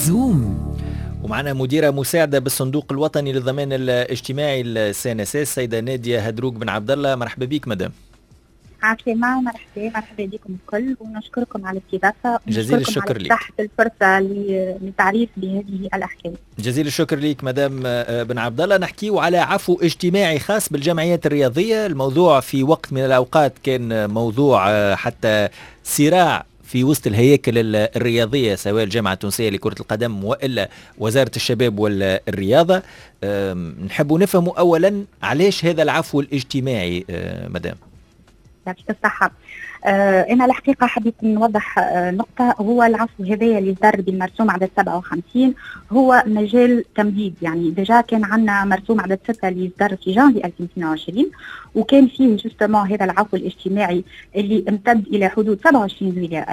زوم. ومعنا مديرة مساعدة بالصندوق الوطني للضمان الاجتماعي السي السيدة نادية هدروق بن عبد الله. مرحبا بك مدام. عسلامة، مرحبا بكم الكل، ونشكركم على الاستضافة جزيل الشكر لك. تحت الفرصة للتعريف بهذه الأحكام. جزيل الشكر لك مدام بن عبد الله. نحكيو على عفو اجتماعي خاص بالجمعيات الرياضية. الموضوع في وقت من الأوقات كان موضوع حتى صراع في وسط الهياكل الرياضية، سواء الجامعة التونسية لكرة القدم وإلا وزارة الشباب والرياضة. نحب نفهموا أولا علاش هذا العفو الاجتماعي مدام. يعطيك الصحة. أنا الحقيقة حبيت نوضح نقطة. هو العفو هذايا اللي صدر بالمرسوم عدد 57 هو مجال تمديد، يعني ديجا كان عندنا مرسوم عدد 6 اللي صدر في جانفي 2022 وكان فيه جوستومون هذا العفو الاجتماعي اللي امتد إلى حدود 27 جويلية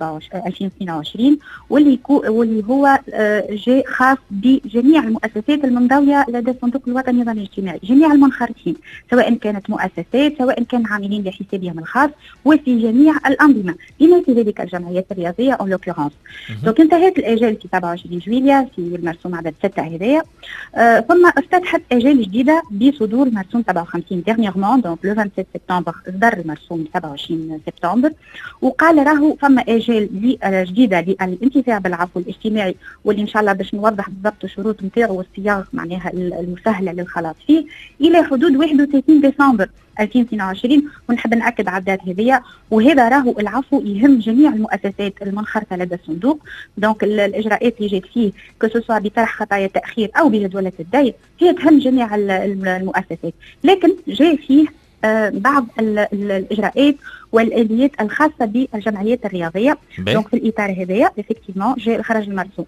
2022 واللي هو جاء خاص بجميع المؤسسات المنضوية لدى الصندوق الوطني للضمان الاجتماعي، جميع المنخرطين سواء كانت مؤسسات سواء كان عاملين لحسابهم الخاص وفي جميع الأنظمة بما في ذلك الجمعيات الرياضية أو لوكورانس. دونك انتهت الأجال في 27 جويلية في المرسوم عدد 6 هذايا، ثم افتتحت أجال جديدة بصدور مرسوم 57 ديرنيغمون. دونك لو 27 سبتمبر اصدر المرسوم 27 سبتمبر وقال راهو فما أجال جديدة للانتفاع بالعفو الاجتماعي، واللي إن شاء الله باش نوضح بالضبط الشروط نتاعو والصياغ معناها المسهلة للخلاص فيه إلى حدود 31 ديسمبر 2022. ونحب نأكد على الدات هذيا، وهذا راهو العفو يهم جميع المؤسسات المنخرطة لدى الصندوق. دونك الإجراءات اللي جات فيه كسوسوا بطرح خطايا تأخير أو بجدولة الدين هي تهم جميع المؤسسات، لكن جاء فيه بعض الإجراءات والآليات الخاصة بالجمعيات الرياضية. دونك في الإطار هذايا effectivement جاء خرج المرسوم.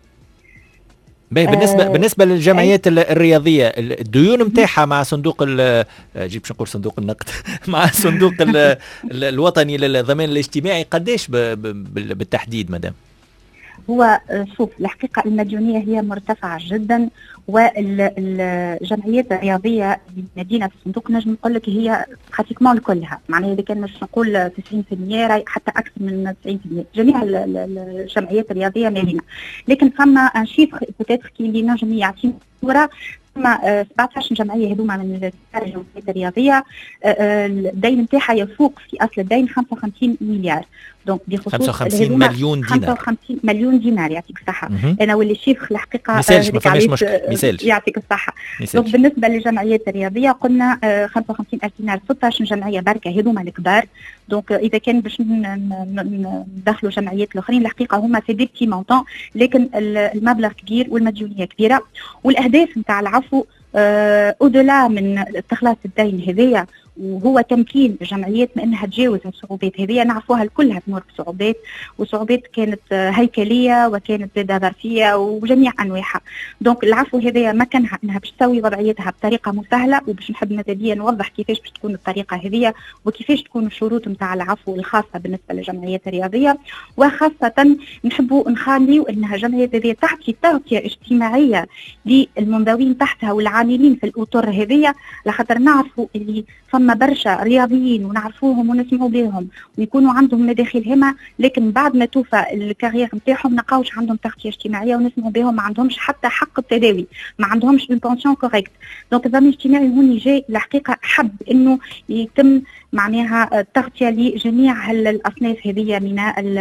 بالنسبه للجمعيات الرياضيه الديون نتاعها مع صندوق باش نقول صندوق النقد مع الصندوق الوطني للضمان الاجتماعي قداش بالتحديد مدام؟ هو شوف الحقيقة المديونية هي مرتفعة جدا، والجمعيات الرياضية المدينة في الصندوق نجم نقول لك هي براتيكمون كلها، معناها إذا كان مش نقول 90% حتى أكثر من 90% جميع الجمعيات الرياضية مدينة. لكن فما ان شيفر بوتيتر كي اللي نجم يعطينا صورة. ثم 17 جمعية هذوما من الجمعيات الرياضية الدين نتاعها يفوق في أصل الدين 55 مليار. دونك بخصوص 55 مليون دينار. 55 مليون دينار يعطيك الصحة. أنا واللي شيخ الحقيقة مثالش ما فماش مشكل مثالش يعطيك الصحة. دونك بالنسبة للجمعيات الرياضية قلنا 55 ألف دينار 16 جمعية بركة هذوما الكبار. دونك إذا كان باش ندخلوا جمعيات الآخرين الحقيقة هما في دي بتي مونطون، لكن المبلغ كبير والمديونية كبيرة. والأهداف نتاع العفو أودلا من استخلاص الدين هذيا وهو تمكين الجمعيات من انها تجاوز الصعوبات هذه. نعرفوها كلها تمر بصعوبات، وصعوبات كانت هيكليه وكانت زاده ظرفيه وجميع انواعها. دونك العفو هذه مكنها انها باش تسوي وضعيتها بطريقه مسهله، وباش نحب مزيديا نوضح كيفاش باش تكون الطريقه هذه وكيفاش تكون الشروط نتاع العفو الخاصه بالنسبه للجمعيات الرياضيه. وخاصه نحبوا نخليو انها جمعيات هذه تعطي تغطيه اجتماعيه للمنضوين تحتها والعاملين في الاطر هذه، لخاطر نعرفوا اللي فما برشا رياضيين ونعرفوهم ونسمعوا بهم ويكونوا عندهم مداخل هما، لكن بعد ما توفى الكارير نتاعهم نلقاوش عندهم تغطيه اجتماعيه ونسمعوا بهم ما عندهمش حتى حق التداوي، ما عندهمش اون بونسيون كوريكت. دونك الضمان الاجتماعي هوني جاي الحقيقه حب انه يتم معناها التغطيه لجميع الاصناف هذه من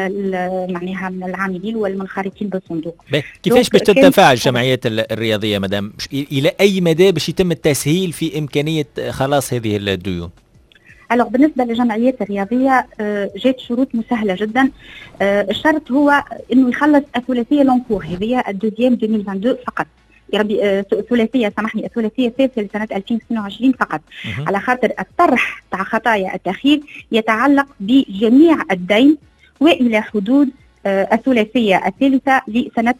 معناها من العاملين والمنخرطين بالصندوق. كيفاش باش تتفاعل الجمعيات الرياضيه مدام؟ الى اي مدى باش يتم التسهيل في امكانيه خلاص هذه الديون؟ بالنسبه للجمعيات الرياضيه جات شروط مسهله جدا. الشرط هو انه يخلص الثلاثيه لونكور هذه الدوزيام 2022 فقط. يا ربي ثلاثيه سامحني الثلاثيه الثالثه لسنه 2022 فقط، على خاطر الطرح تاع خطايا التاخير يتعلق بجميع الدين والى حدود الثلاثيه الثالثه لسنه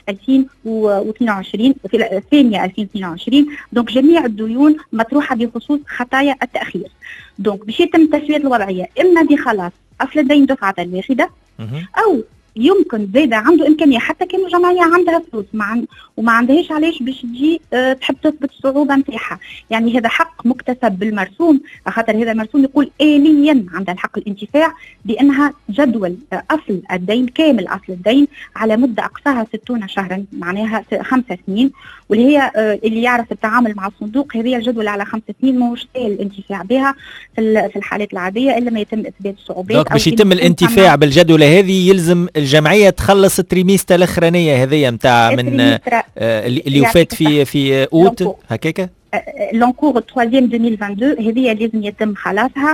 2022 الثانيه 2022. دونك جميع الديون مطروحه بخصوص خطايا التاخير. دونك باش يتم تسويه الوضعيه اما بخلاص اصل الدين دفعه واحده او يمكن زاده عنده امكانيه، حتى كان الجمعيه عندها فلوس وما عندهاش علاش باش تجي تحب تثبت الصعوبه نتاعها. يعني هذا حق مكتسب بالمرسوم، خاطر هذا المرسوم يقول آليا عندها الحق الانتفاع بانها جدول اصل الدين كامل، اصل الدين على مده اقصاها 60 شهرا، معناها 5 سنين، واللي هي اللي يعرف التعامل مع الصندوق هذه الجدول على 5 سنين ماهوش سهل الانتفاع بها في الحالات العاديه الا ما يتم اثبات الصعوبات. دونك باش يتم الانتفاع بالجدولة هذه يلزم الجمعية تخلص التريميستر الاخرانية هذه نتاع من اللي وفات في اوت هكاك. لونكور التروازيام 2022 هذه لازم يتم خلاصها.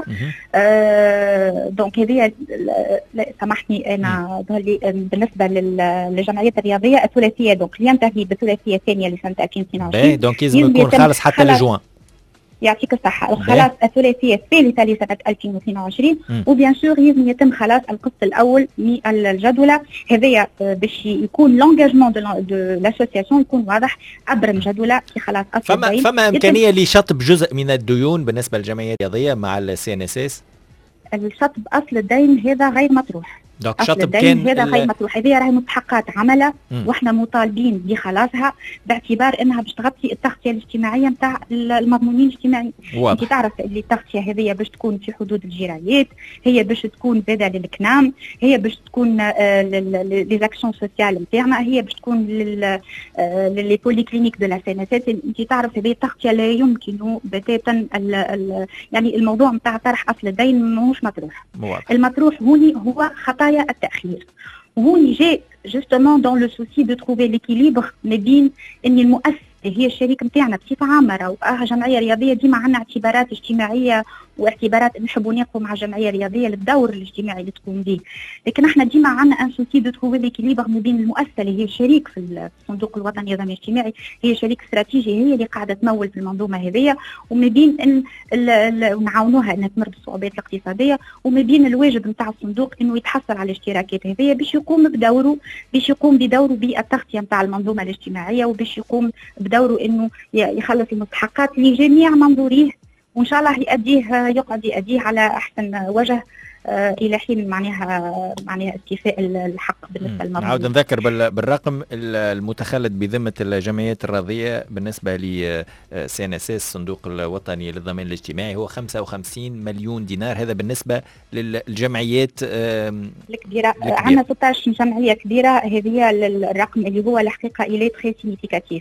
دونك هذه سامحني انا بالنسبه للجمعيات الرياضيه الثلاثيه، دونك ينتهي بالثلاثيه الثانيه لسنه 2022. دونك لازم يكون خالص حتى لجوان. يعطيك الصحة. وخلاص الثلاثية الثالثة لسنة 2022 وبيان سور لازم يتم خلاص القسط الأول من الجدولة هذايا باش يكون لونجاجمون دو لاسوسياسيون يكون واضح عبر الجدولة في خلاص أصل الدين. فما إمكانية لشطب جزء من الديون بالنسبة للجمعيات الرياضية مع CNSS؟ الشطب أصل الدين هذا غير مطروح. شطب كان هذا غير مطروح، هذه راهي مستحقات عمله واحنا مطالبين بخلاصها باعتبار انها باش تغطي التغطيه الاجتماعيه نتاع المضمونين الاجتماعيين. انت تعرف اللي التغطيه هذه باش تكون في حدود الجرايات، هي باش تكون زاده للكنام، هي باش تكون لي زاكسيون سوسيال نتاعنا، هي باش تكون لي بولي كلينيك دو لا سينسات. انت تعرف هذه التغطيه لا يمكن بتاتا يعني الموضوع نتاع طرح اصل الدين ماهوش مطروح. المطروح هو خطأ التأخير. وهوني جاء justement dans le souci de trouver l'équilibre ما بين ان المؤسسة هي الشريك نتاعنا بصفة عامة، راهو جمعية رياضية ديما عندنا اعتبارات اجتماعية واعتبارات نحبوا نقوم مع الجمعية الرياضية للدور الاجتماعي اللي تقوم به، لكن احنا ديما عندنا ان سوسي دو تروفي ليكيليبر ما بين المؤسسة اللي هي شريك في الصندوق الوطني للنظام الاجتماعي، هي شريك استراتيجي، هي اللي قاعدة تمول في المنظومة هذية، وما بين نعاونوها انها تمر بالصعوبات الاقتصادية، وما بين الواجب نتاع الصندوق انه يتحصل على الاشتراكات هذية باش يقوم بدوره بالتغطية نتاع المنظومة الاجتماعية، وباش يقوم بدوره انه يخلص المستحقات لجميع منظوريه، وان شاء الله يؤديه على احسن وجه الى حين معناها استيفاء الحق بالنسبه للمضمون. نعاود نذكر بالرقم المتخلد بذمه الجمعيات الرياضيه بالنسبه ل CNSS الصندوق الوطني للضمان الاجتماعي هو 55 مليون دينار. هذا بالنسبه للجمعيات الكبيره. عندنا 16 جمعيه كبيره، هذه الرقم اللي هو الحقيقه الي تري سيغنيفيكاتيف.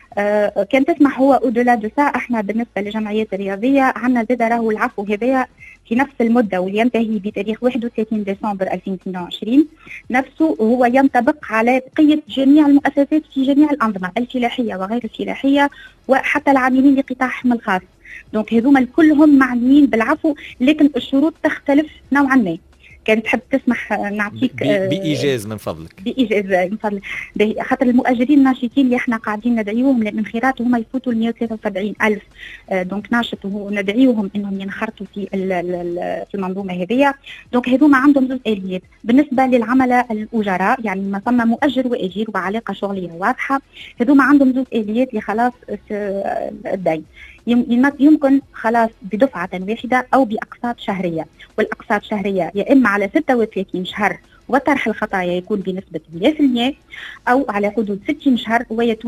كان تسمح هو اودولا دو سا. احنا بالنسبه للجمعيات الرياضيه عندنا زاد راهو العفو هذايا في نفس المده واللي ينتهي بتاريخ 31 ديسمبر 2022 نفسه، هو ينطبق على بقيه جميع المؤسسات في جميع الانظمه الفلاحيه وغير الفلاحيه وحتى العاملين لقطاع الحمل الخاص. دونك هذوما كلهم معنيين بالعفو، لكن الشروط تختلف نوعا ما. كانت تحب تسمح نعطيك بإيجاز من فضلك؟ بإيجاز من فضلك. خاطر المؤجرين الناشطين اللي احنا قاعدين ندعيوهم للانخراط هما يفوتوا ل 173,000 دونك ناشط، وندعيوهم انهم ينخرطوا في المنظومه هذه. دونك هذوما عندهم زوج اليات بالنسبه للعملاء الاجراء، يعني ما ثم مؤجر واجير وعلاقه شغليه واضحه، هذوما عندهم زوج اليات لخلاص الدين. يمكن خلاص بدفعة واحدة أو بأقساط شهرية، والأقساط شهرية يا إما على 36 شهر وطرح الخطايا يكون بنسبة 100%، أو على حدود 60 شهر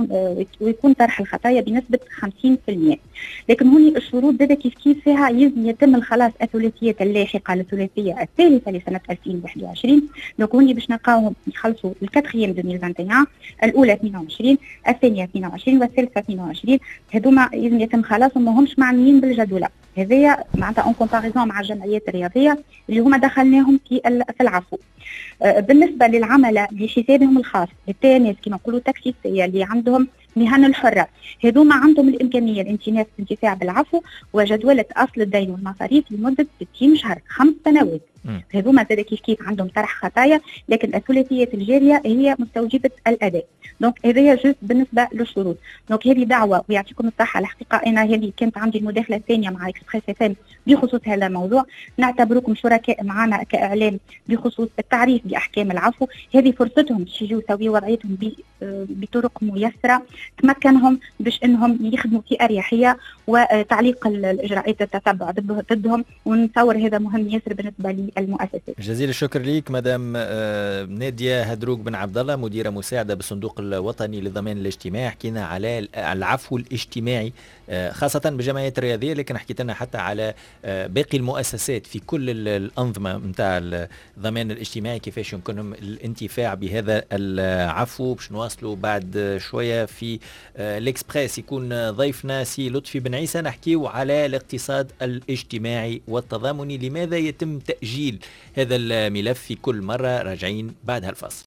ويكون طرح الخطايا بنسبة 50%. لكن هوني الشروط زادة كيف فيها لازم يتم الخلاص الثلاثيات اللاحقة للثلاثية الثالثة لسنة 2021. دونك هوني باش نلقاوهم يخلصوا الكاتريام 2021، الأولى 22، الثانية 22 والثالثة 22. هذوما لازم يتم خلاصهم، ما همش معنيين بالجدولة هذيا معناتها اون كومباريزون مع الجمعيات الرياضية اللي هما دخلناهم في العفو. بالنسبة للعملاء بحسابهم الخاص التانيس كما نقولوا تاكسيسية اللي عندهم مهن الحرة، هذوما عندهم الإمكانية الانتفاع بالعفو وجدولة أصل الدين والمصاريف لمدة 60 شهر 5 سنوات. هذوما زاد كيف عندهم طرح خطايا، لكن الثلاثيات الجارية هي مستوجبة الأداء. دونك هذه جزء بالنسبة للشروط. دونك هذه دعوة ويعطيكم الصحة. الحقيقة أنا هذه كانت عندي المداخلة الثانية مع إكسبريس FM بخصوص هذا الموضوع. نعتبركم شركاء معنا كإعلام بخصوص التعريف بأحكام العفو. هذه فرصتهم باش يجوا يسويوا وضعيتهم بطرق ميسرة تمكنهم باش انهم يخدموا في اريحيه، وتعليق الاجراءات التتبع ضدهم. ونتصور هذا مهم ياسر بالنسبه بالمؤسسات. جزيل الشكر ليك مدام نادية هدروك بن عبد الله، مديرة مساعدة بالصندوق الوطني للضمان الاجتماعي. حكينا على العفو الاجتماعي خاصة بالجمعيات الرياضية، لكن حكيت لنا حتى على باقي المؤسسات في كل الأنظمة متاع الضمان الاجتماعي، كيفاش يمكنهم الانتفاع بهذا العفو. باش نواصلوا بعد شوية في الإكسبريس، يكون ضيفنا سي لطفي بن عيسى، نحكيو على الاقتصاد الاجتماعي والتضامني، لماذا يتم تأجيل هذا الملف في كل مرة. راجعين بعد هالفصل.